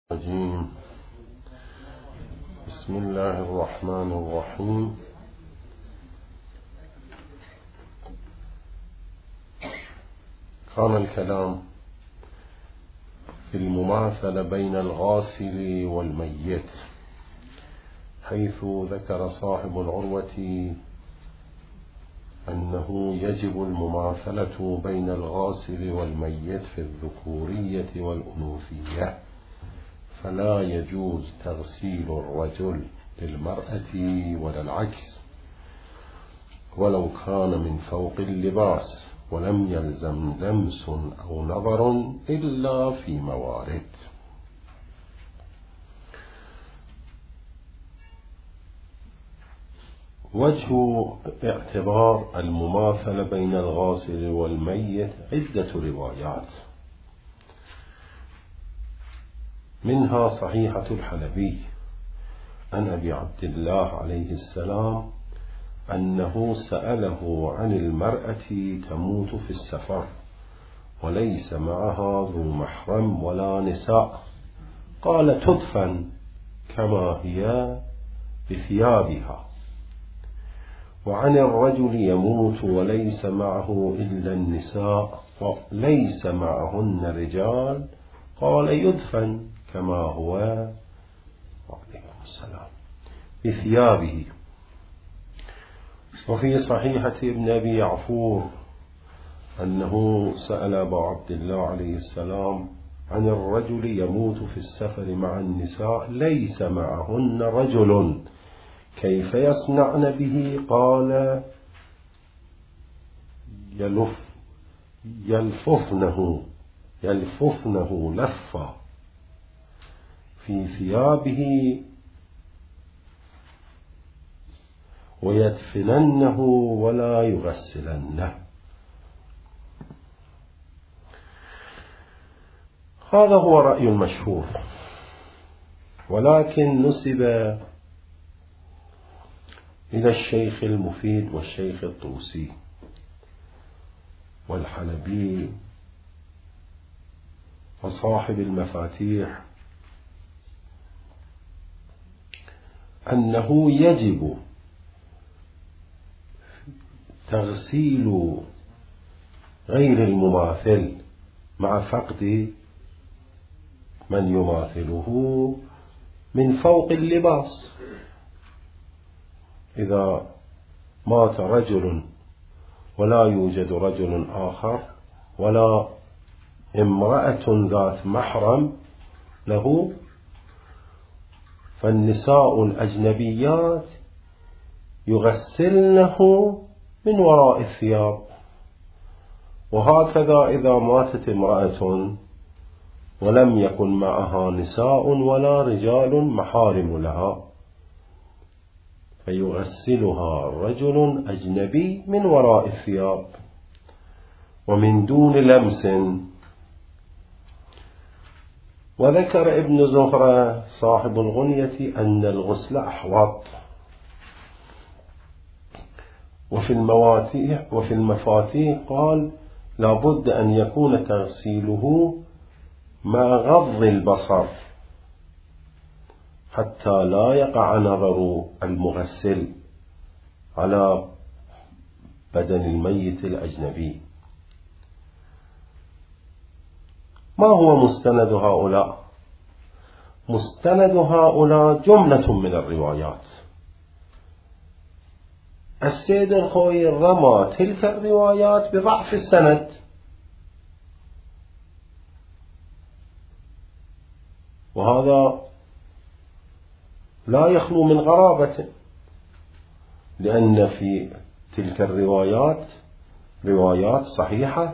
الرجيم. بسم الله الرحمن الرحيم. كان الكلام في المماثلة بين الغاسل والميت، حيث ذكر صاحب العروة أنه يجب المماثلة بين الغاسل والميت في الذكورية والأنوثية، فلا يجوز تغسيل الرجل للمرأة ولا العكس، ولو كان من فوق اللباس، ولم يلزم لمس أو نظر إلا في موارد. وجه اعتبار المماثلة بين الغاسل والميت عدة روايات، منها صحيحة الحلبي عن أبي عبد الله عليه السلام أنه سأله عن المرأة تموت في السفر وليس معها ذو محرم ولا نساء، قال تدفن كما هي بثيابها. وعن الرجل يموت وليس معه إلا النساء وليس معهن رجال، قال يدفن كما هو عليه السلام بثيابه. وفي صحيحة ابن أبي يعفور أنه سأل أبا عبد الله عليه السلام عن الرجل يموت في السفر مع النساء ليس معهن رجل كيف يصنعن به، قال يلففنه لفة في ثيابه ويدفننه ولا يغسلنه. هذا هو رأي المشهور، ولكن نسب إلى الشيخ المفيد والشيخ الطوسي والحلبي وصاحب المفاتيح أنه يجب تغسيل غير المماثل مع فقد من يماثله من فوق اللباس. إذا مات رجل ولا يوجد رجل آخر ولا امرأة ذات محرم له، فالنساء الأجنبيات يغسلنه من وراء الثياب. وهكذا إذا ماتت امرأة ولم يكن معها نساء ولا رجال محارم لها، فيغسلها رجل أجنبي من وراء الثياب ومن دون لمس. وذكر ابن زهرة صاحب الغنية أن الغسل أحوط. وفي المفاتيح قال لابد أن يكون تغسيله مع غض البصر حتى لا يقع نظر المغسل على بدن الميت الأجنبي. ما هو مستند هؤلاء؟ مستند هؤلاء جملة من الروايات. السيد الخوئي رمى تلك الروايات بضعف السند، وهذا لا يخلو من غرابة، لأن في تلك الروايات روايات صحيحة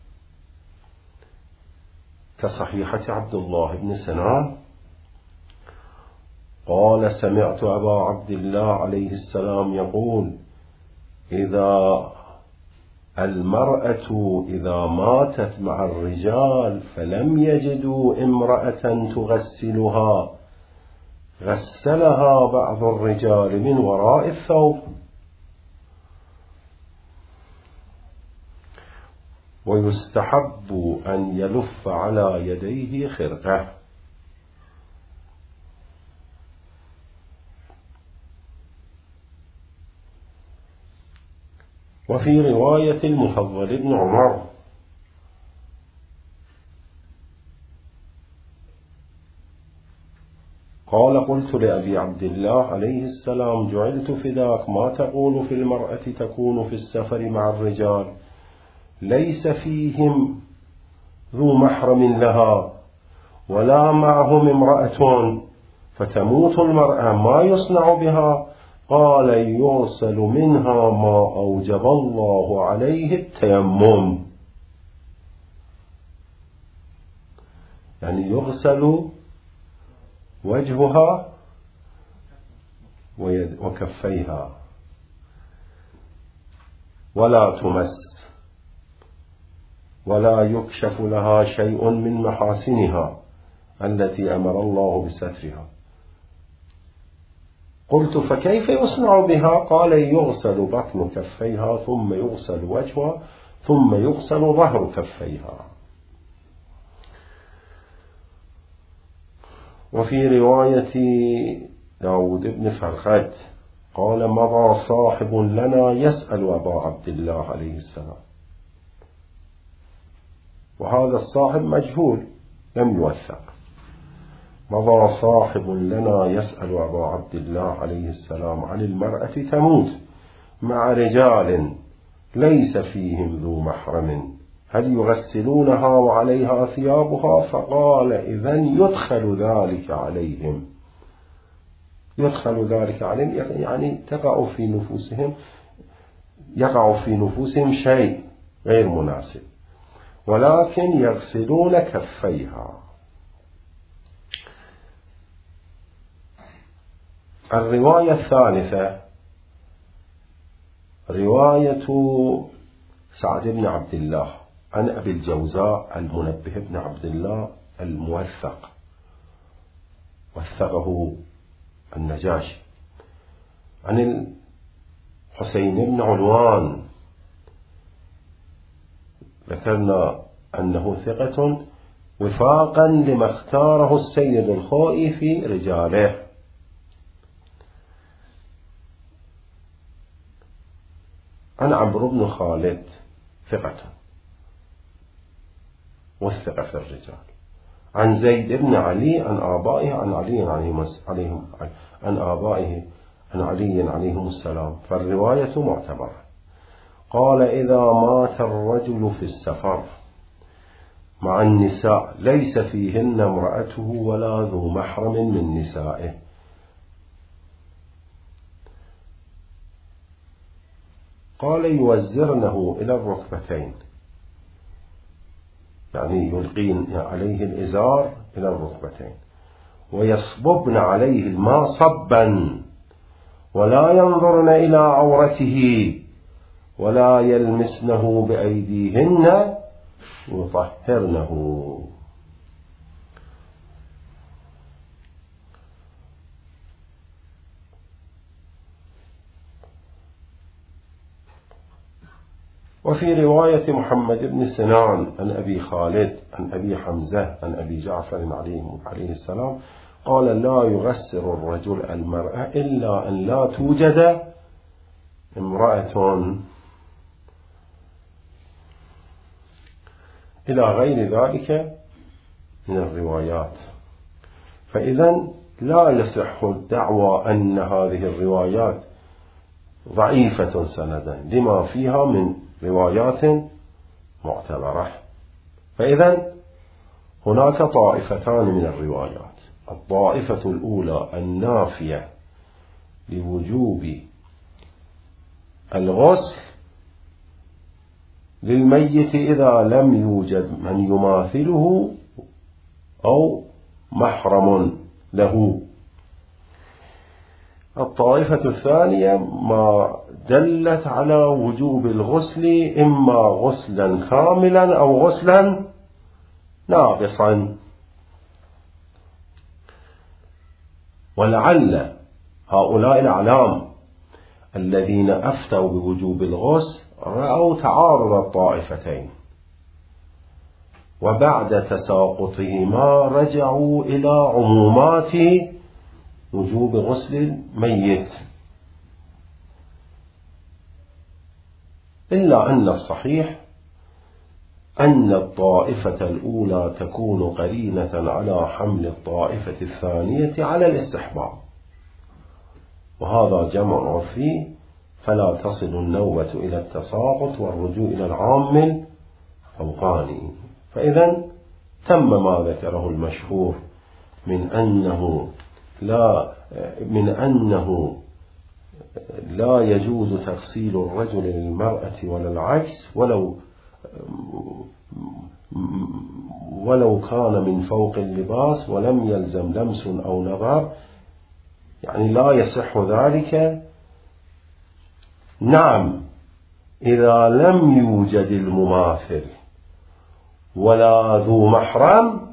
كصحيحة عبد الله بن سنان قال سمعت أبا عبد الله عليه السلام يقول إذا المرأة إذا ماتت مع الرجال فلم يجدوا امرأة تغسلها غسلها بعض الرجال من وراء الثوب. ويستحب أن يلف على يديه خرقة. وفي رواية المفضل بن عمر قال قلت لأبي عبد الله عليه السلام جعلت فداك ما تقول في المرأة تكون في السفر مع الرجال ليس فيهم ذو محرم لها ولا معهم امرأة فتموت المرأة ما يصنع بها؟ قال يغسل منها ما أوجب الله عليه التيمم، يعني يغسل وجهها وكفيها ولا تمس ولا يكشف لها شيء من محاسنها التي أمر الله بسترها. قلت فكيف يصنع بها؟ قال يغسل بطن كفيها ثم يغسل وجهها ثم يغسل ظهر كفيها. وفي رواية داود بن فرقد قال مضى صاحب لنا يسأل أبا عبد الله عليه السلام، وهذا الصاحب مجهول لم يوثق. مضى صاحب لنا يسأل أبا عبد الله عليه السلام عن المرأة تموت مع رجال ليس فيهم ذو محرم هل يغسلونها وعليها ثيابها؟ فقال إذن يدخل ذلك عليهم. يدخل ذلك عليهم يعني يقع في نفوسهم شيء غير مناسب، ولكن يغسلون كفيها. الرواية الثالثة رواية سعد بن عبد الله عن أبي الجوزاء المنبه بن عبد الله الموثق، وثقه النجاشي، عن الحسين بن علوان ذكرنا أنه ثقة وفاقا لما اختاره السيد الخوئي في رجاله. عن عمرو بن خالد ثقة والثقة في الرجال. عن زيد بن علي عن آبائه عن علي عليهم السلام، فالرواية معتبرة. قال إذا مات الرجل في السفر مع النساء ليس فيهن امرأته ولا ذو محرم من نسائه، قال يوزرنه إلى الركبتين، يعني يلقين عليه الإزار إلى الركبتين، ويصببن عليه الماء صبا ولا ينظرن إلى عورته ولا يلمسنه بأيديهن يطهرنه. وفي رواية محمد بن سنان عن أبي خالد عن أبي حمزة عن أبي جعفر عليه السلام قال لا يغسل الرجل المرأة إلا أن لا توجد امرأة، إلى غير ذلك من الروايات. فإذا لا يصح الدعوى أن هذه الروايات ضعيفة سندا لما فيها من روايات معتبرة. فإذا هناك طائفتان من الروايات: الطائفة الأولى النافية لوجوب الغسل للميت إذا لم يوجد من يماثله أو محرم له. الطائفة الثانية ما دلت على وجوب الغسل إما غسلا كاملا أو غسلا ناقصا. ولعل هؤلاء الأعلام الذين أفتوا بوجوب الغسل رأوا تعارض الطائفتين، وبعد تساقطهما رجعوا إلى عمومات وجوب غسل الميت. إلا أن الصحيح أن الطائفة الأولى تكون قرينة على حمل الطائفة الثانية على الاستحباب، وهذا جمع عرفي، فلا تصل النوبة إلى التساقط والرجوع إلى العام الفوقاني. فإذا تم ما ذكره المشهور من أنه لا يجوز تغسيل الرجل للمرأة ولا العكس، ولو كان من فوق اللباس ولم يلزم لمس أو نظر، يعني لا يصح ذلك. نعم، إذا لم يوجد المماثل ولا ذو محرم،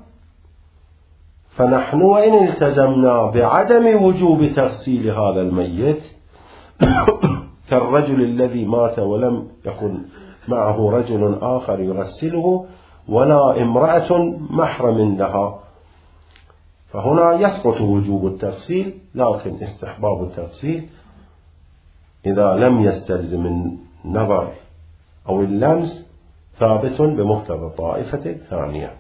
فنحن وإن التزمنا بعدم وجوب تغسيل هذا الميت كالرجل الذي مات ولم يكن معه رجل آخر يغسله ولا امرأة محرم لها، فهنا يسقط وجوب التغسيل، لكن استحباب التغسيل إذا لم يستلزم النظر أو اللمس ثابت بمقتضى الطائفة الثانية.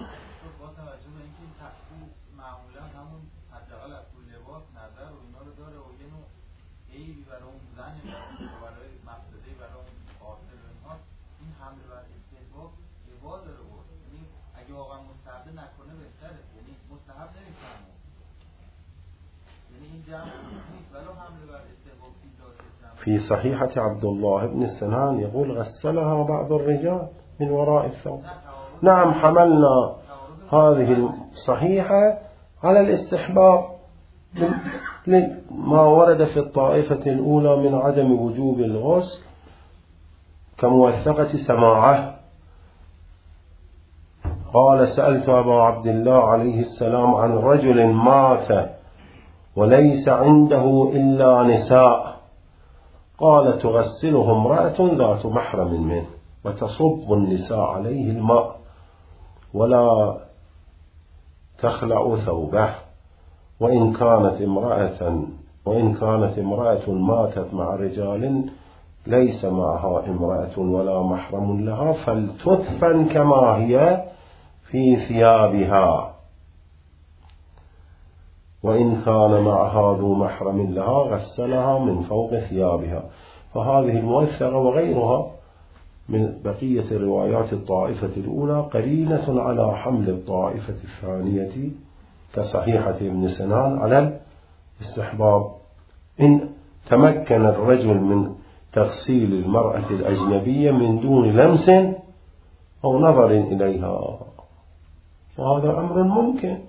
في صحيحة عبد الله بن السنان يقول غسلها بعض الرجال من وراء الثوب. نعم، حملنا هذه الصحيحة على الاستحباب ما ورد في الطائفة الأولى من عدم وجوب الغسل كموثقة سماعه. قال: سألت أبا عبد الله عليه السلام عن رجل مات وليس عنده إلا نساء، قال: تغسله امرأة ذات محرم منه وتصب النساء عليه الماء ولا تخلع ثوبه، وإن كانت امرأة ماتت مع رجال ليس معها امرأة ولا محرم لها فلتدفن كما هي في ثيابها، وإن كان معها ذو محرم لها غسلها من فوق ثيابها. فهذه الموثقة وغيرها من بقية روايات الطائفة الأولى قرينة على حمل الطائفة الثانية كصحيحة ابن سنان على الاستحباب إن تمكن الرجل من تغسيل المرأة الأجنبية من دون لمس أو نظر إليها، وهذا أمر ممكن.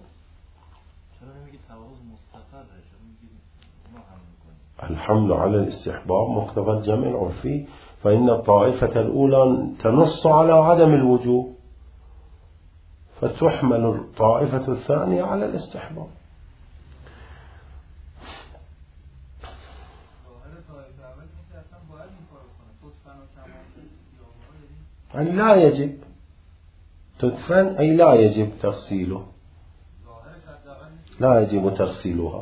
الحمل على الاستحباب مقتضى الجمع العرفي، فإن الطائفة الأولى تنص على عدم الوجوب، فتحمل الطائفة الثانية على الاستحباب. أي لا يجب تدفن، أي لا يجب تغسيله، لا يجب تغسيلها.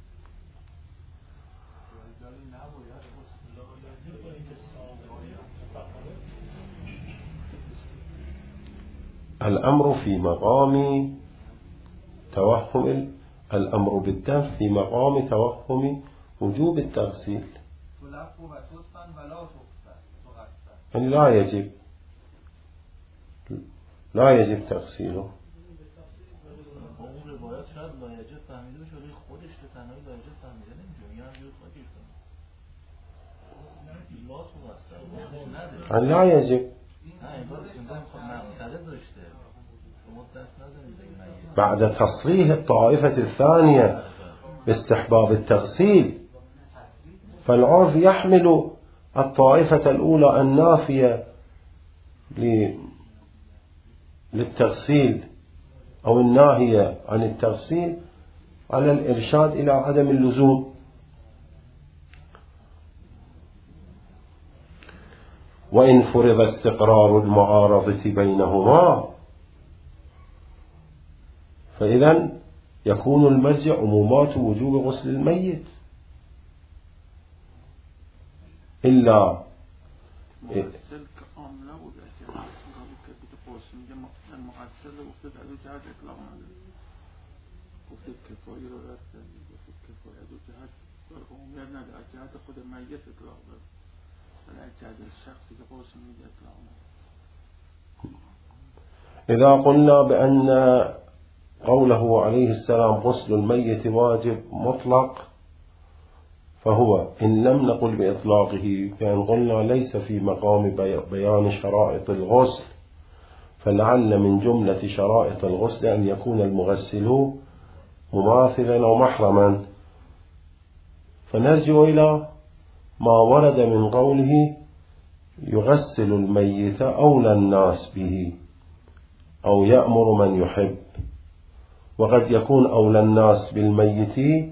الأمر في مقام توهم، الأمر بالدفن في مقام توهم وجوب التغسيل. لا يجب تغسيله. لا يجب بعد تصريح الطائفة الثانية باستحباب التغسيل، فالعرف يحمل الطائفة الأولى النافية للتغسيل أو الناهية عن التغسيل على الإرشاد إلى عدم اللزوم. وإن فرض استقرار المعارضة بينهما فإذن يكون المرجع عمومات وجوب غسل الميت، إلا مغسل كامله والاحتمال قبل كده بتقوسم المغسل وقت ادو جهات اطلاق وقت كفايه وقت كفايه ادو جهات والعموميات ندى جهات خود ميت اطلاق ولا جهات الشخص كقوسم اطلاق. إذا قلنا بأن قوله عليه السلام غسل الميت واجب مطلق، فهو إن لم نقل بإطلاقه كان قلنا ليس في مقام بيان شرائط الغسل، فلعل من جملة شرائط الغسل أن يكون المغسل مماثلا أو محرما، فنرجع إلى ما ورد من قوله يغسل الميت أولى الناس به أو يأمر من يحب، وقد يكون أولى الناس بالميت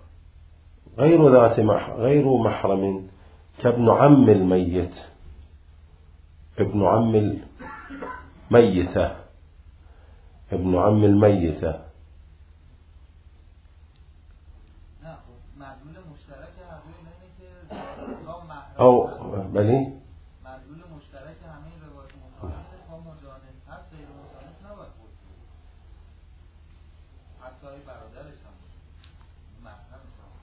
غير محرم كابن عم الميت، ابن عم الميتة، ابن عم الميتة أو بلي معدول مشترک همه روایت مخالفه با مجانس هست، غیر مجانس نباید بود، حتی برادرش هم محرمش هم.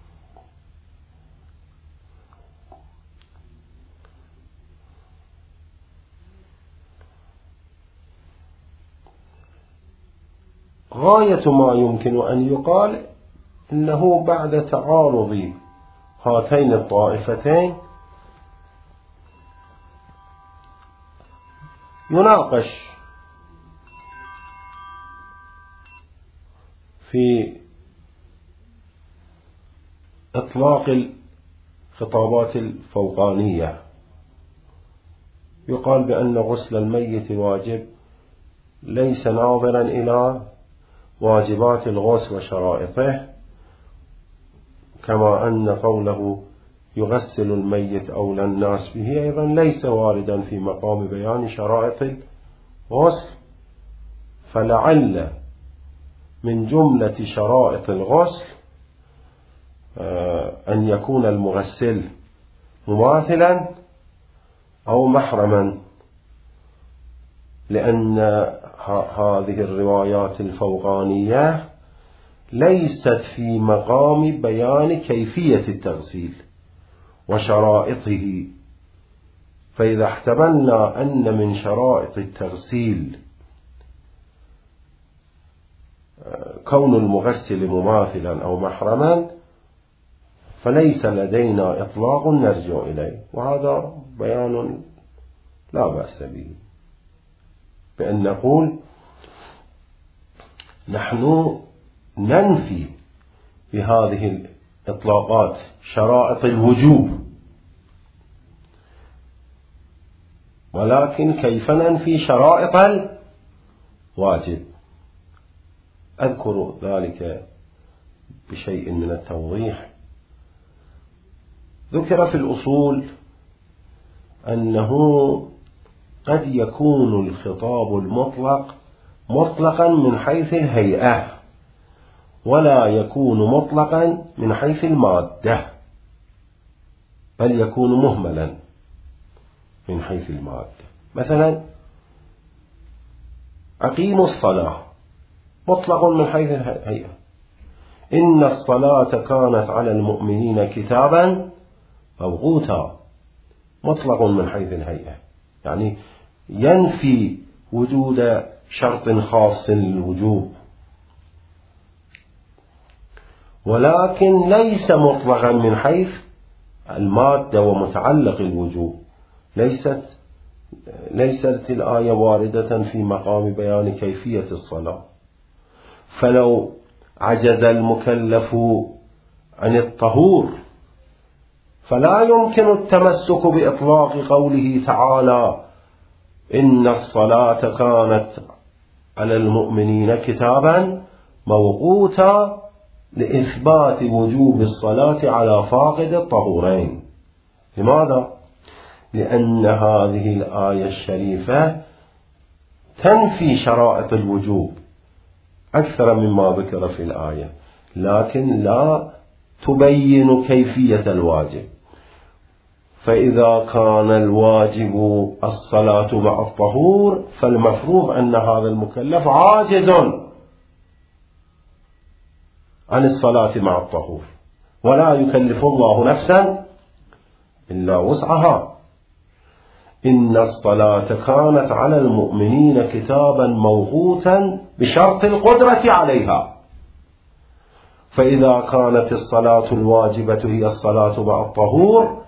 غاية ما يمكن أن يقال إنه بعد تعارض هاتين الطائفتين يناقش في إطلاق الخطابات الفوقانية. يقال بأن غسل الميت واجب ليس ناظرا إلى واجبات الغسل وشرائطه، كما أن قوله يغسل الميت أولى الناس به أيضا ليس واردا في مقام بيان شرائط الغسل، فلعل من جملة شرائط الغسل أن يكون المغسل مماثلا أو محرما، لأن هذه الروايات الفوقانية ليست في مقام بيان كيفية التغسيل وشرائطه، فإذا احتملنا أن من شرائط التغسيل كون المغسل مماثلا أو محرما فليس لدينا إطلاق نرجع إليه، وهذا بيان لا بأس به، بأن نقول نحن ننفي بهذه الإطلاقات شرائط الوجوب، ولكن كيف ننفي شرائط الواجب؟ أذكر ذلك بشيء من التوضيح. ذكر في الأصول أنه قد يكون الخطاب المطلق مطلقا من حيث الهيئة، ولا يكون مطلقا من حيث المادة، بل يكون مهملا من حيث المادة. مثلا أقيموا الصلاة مطلق من حيث الهيئة، إن الصلاة كانت على المؤمنين كتابا موقوتا، مطلق من حيث الهيئة، يعني ينفي وجود شرط خاص للوجوب، ولكن ليس مطلقا من حيث المادة ومتعلق الوجوب. ليست الآية واردة في مقام بيان كيفية الصلاة، فلو عجز المكلف عن الطهور فلا يمكن التمسك بإطلاق قوله تعالى إن الصلاة كانت على المؤمنين كتابا موقوتا لإثبات وجوب الصلاة على فاقد الطهورين. لماذا؟ لأن هذه الآية الشريفة تنفي شرائط الوجوب أكثر مما ذكر في الآية، لكن لا تبين كيفية الواجب، فإذا كان الواجب الصلاة مع الطهور فالمفروض أن هذا المكلف عاجز عن الصلاة مع الطهور، ولا يكلف الله نفسا إلا وسعها. إن الصلاة كانت على المؤمنين كتابا موقوتا بشرط القدرة عليها. فإذا كانت الصلاة الواجبة هي الصلاة مع الطهور،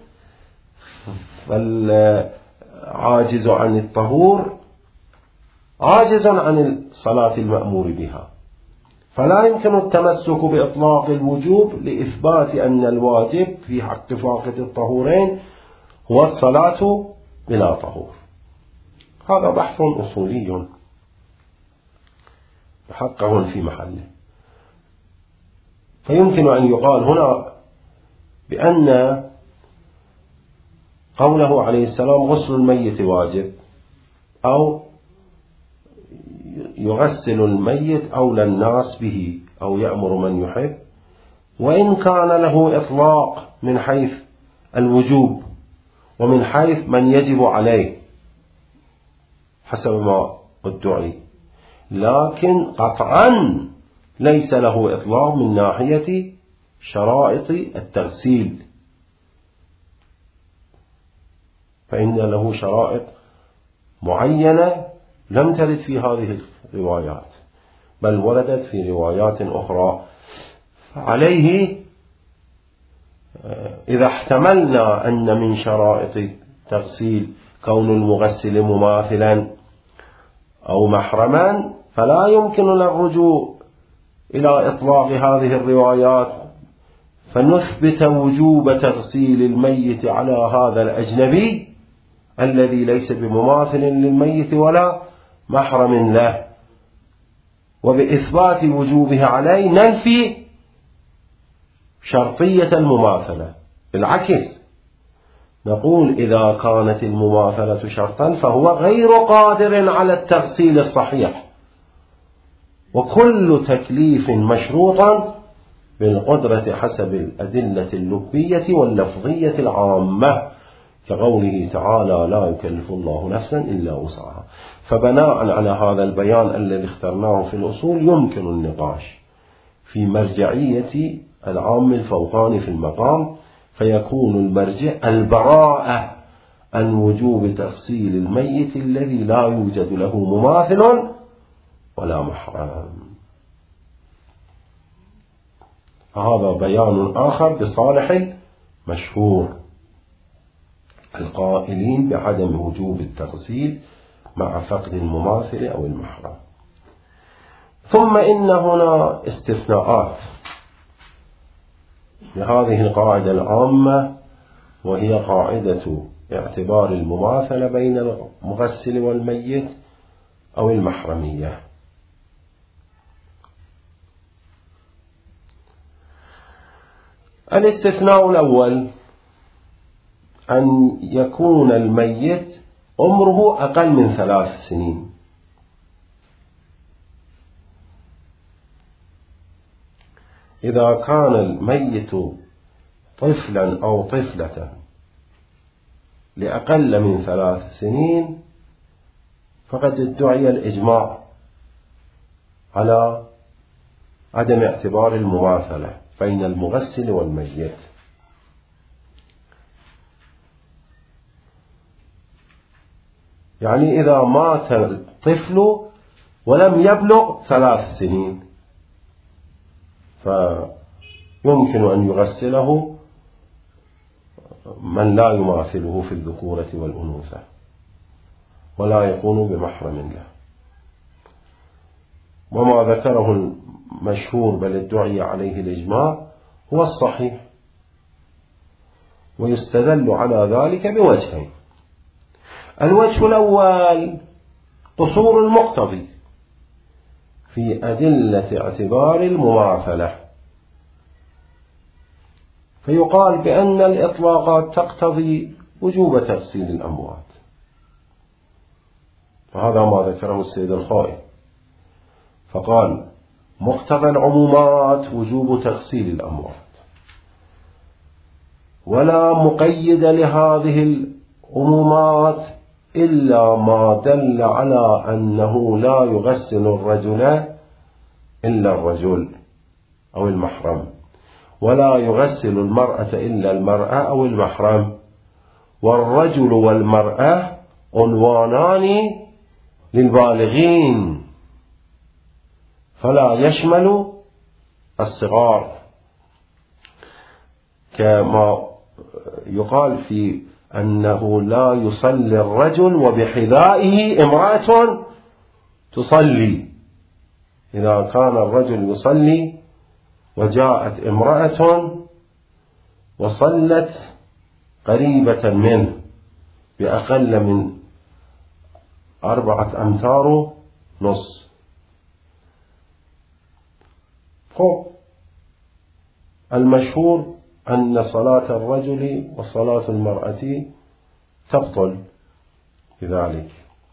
فالعاجز عن الطهور عاجز عن الصلاة المأمور بها، فلا يمكن التمسك بإطلاق الوجوب لإثبات أن الواجب في حق فاقد الطهورين هو الصلاة بلا طهور. هذا بحث أصولي محقق في محله. فيمكن أن يقال هنا بأن قوله عليه السلام غسل الميت واجب أو يغسل الميت أولى الناس به أو يأمر من يحب، وإن كان له إطلاق من حيث الوجوب ومن حيث من يجب عليه حسب ما ادعي، لكن قطعا ليس له إطلاق من ناحية شرائط التغسيل، فإن له شرائط معينة لم ترد في هذه الروايات، بل وردت في روايات أخرى. عليه إذا احتملنا أن من شرائط التغسيل كون المغسل مماثلا أو محرما، فلا يمكننا الرجوع إلى إطلاق هذه الروايات فنثبت وجوب تغسيل الميت على هذا الأجنبي الذي ليس بمماثل للميت ولا محرم له، وبإثبات وجوبه عليه ننفي شرطية المماثلة. بالعكس نقول إذا كانت المماثلة شرطا فهو غير قادر على التغسيل الصحيح، وكل تكليف مشروطا بالقدرة حسب الأدلة اللبية واللفظية العامة، كقوله تعالى لا يكلف الله نفسا إلا وسعها. فبناء على هذا البيان الذي اخترناه في الأصول يمكن النقاش في مرجعية العام الفوقاني في المقام، فيكون المرجع البراءة عن وجوب تغسيل الميت الذي لا يوجد له مماثل ولا محرم. هذا بيان آخر بصالح المشهور القائلين بعدم وجوب التغسيل مع فقد المماثل أو المحرم. ثم إن هنا استثناءات لهذه القاعدة العامة، وهي قاعدة اعتبار المماثلة بين المغسل والميت أو المحرمية. الاستثناء الأول أن يكون الميت عمره أقل من 3 سنين. إذا كان الميت طفلا أو طفلة لأقل من 3 سنين فقد ادعي الإجماع على عدم اعتبار المماثلة بين المغسل والميت. يعني إذا مات الطفل ولم يبلغ 3 سنين فيمكن أن يغسله من لا يماثله في الذكورة والأنوثة ولا يكون بمحرم له. وما ذكره المشهور بل ادعي عليه الإجماع هو الصحيح، ويستدل على ذلك بوجهين. الوجه الأول قصور المقتضي في أدلة اعتبار المماثلة، فيقال بأن الإطلاقات تقتضي وجوب تغسيل الأموات، فهذا ما ذكره السيد الخائن، فقال مقتضى العمومات وجوب تغسيل الأموات، ولا مقيد لهذه العمومات إلا ما دل على أنه لا يغسل الرجل إلا الرجل أو المحرم، ولا يغسل المرأة إلا المرأة أو المحرم، والرجل والمرأة عنوانان للبالغين فلا يشمل الصغار، كما يقال في أنه لا يصلي الرجل وبحذائه امرأة تصلي. إذا كان الرجل يصلي وجاءت امرأة وصلت قريبة منه بأقل من 4 أمتار ونص، المشهور أن صلاة الرجل وصلاة المرأة تبطل بذلك.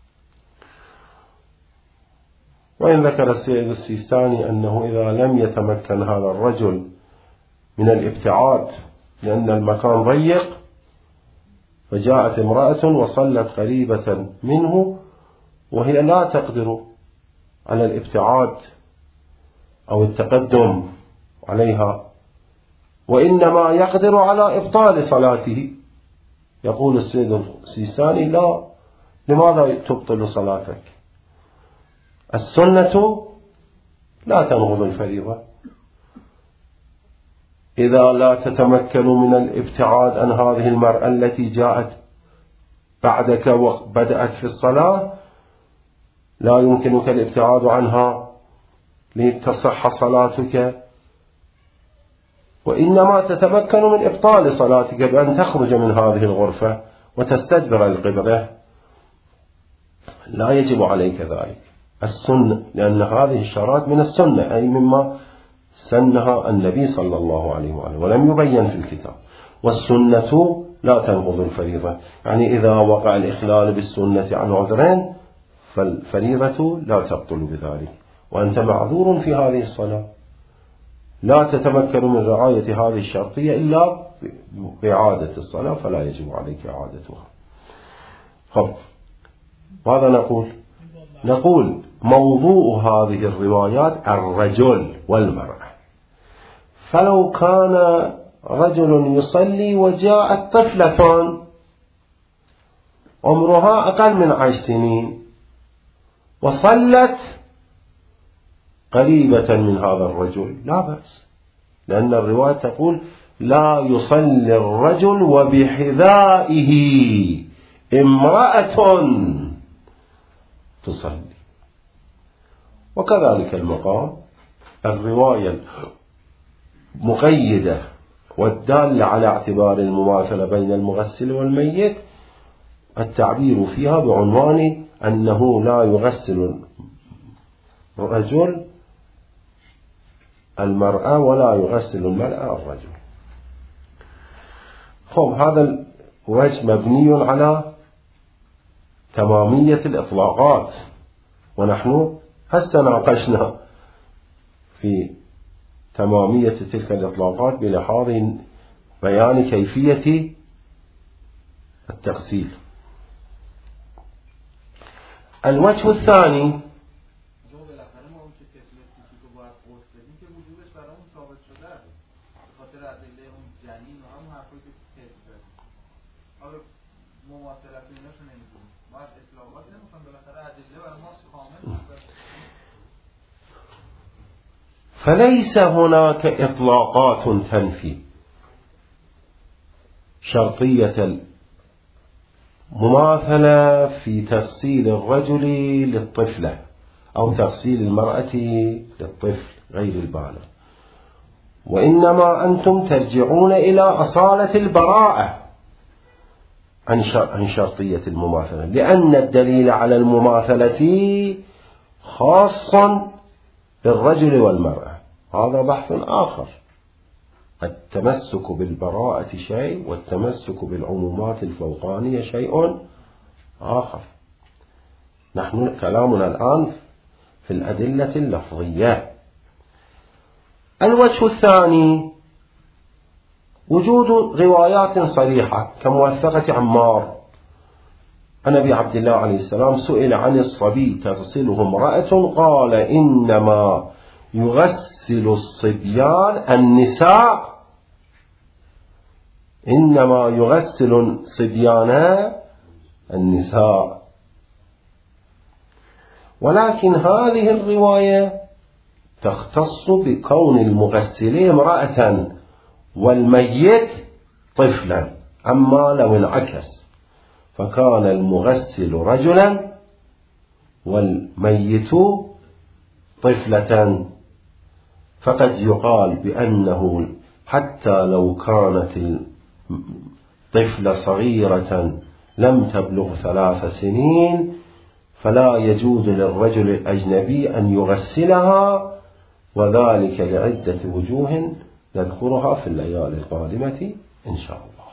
وإن ذكر السيد السيستاني أنه إذا لم يتمكن هذا الرجل من الابتعاد لأن المكان ضيق فجاءت امرأة وصلت قريبة منه وهي لا تقدر على الابتعاد أو التقدم عليها، وإنما يقدر على إبطال صلاته، يقول السيد السيستاني: لا، لماذا تبطل صلاتك؟ السنة لا تنقض الفريضة. إذا لا تتمكن من الابتعاد عن هذه المرأة التي جاءت بعدك وبدأت في الصلاة، لا يمكنك الابتعاد عنها لتصح صلاتك، وإنما تتمكن من إبطال صلاتك بأن تخرج من هذه الغرفة وتستدبر القبلة. لا يجب عليك ذلك، السنة، لأن هذه الشرائط من السنة، أي مما سنها النبي صلى الله عليه وآله ولم يبين في الكتاب. والسنة لا تنقض الفريضة، يعني إذا وقع الإخلال بالسنة عن عذرين فالفريضة لا تبطل بذلك، وأنت معذور في هذه الصلاة، لا تتمكن من رعاية هذه الشرطية إلا بإعادة الصلاة، فلا يجب عليك إعادتها. ماذا نقول موضوع هذه الروايات الرجل والمرأة. فلو كان رجل يصلي وجاءت طفلة عمرها أقل من 10 سنين وصلت قريبة من هذا الرجل، لا بأس، لأن الرواية تقول: لا يصلي الرجل وبحذائه امرأة تصلي. وكذلك المقام، الرواية المقيدة والدالة على اعتبار المماثلة بين المغسل والميت التعبير فيها بعنوان أنه لا يغسل الرجل المرأة ولا يغسل المرأة الرجل. هذا الوجه مبني على تمامية الإطلاقات، ونحن هسه ناقشنا في تمامية تلك الإطلاقات بلحاظ بيان كيفية التغسيل. الوجه الثاني فليس هناك إطلاقات تنفي شرطية المماثلة في تغسيل الرجل للطفلة أو تغسيل المرأة للطفل غير البالغ، وإنما أنتم ترجعون إلى أصالة البراءة عن شرطية المماثلة، لأن الدليل على المماثلة خاص بالرجل والمرأة، هذا بحث آخر. التمسك بالبراءة شيء والتمسك بالعمومات الفوقانية شيء آخر. نحن كلامنا الآن في الأدلة اللفظية. الوجه الثاني وجود روايات صريحة كموثقة عمار عن أبي عبد الله عليه السلام سئل عن الصبي تغسله امرأة قال إنما يغسل الصبيان النساء، إنما يغسل الصبيان النساء. ولكن هذه الرواية تختص بكون المغسل امرأة والميت طفلا، أما لو انعكس فكان المغسل رجلا والميت طفلة، فقد يقال بأنه حتى لو كانت الطفلة صغيرة لم تبلغ 3 سنين فلا يجوز للرجل الأجنبي أن يغسلها، وذلك لعدة وجوه نذكرها في الليالي القادمة إن شاء الله.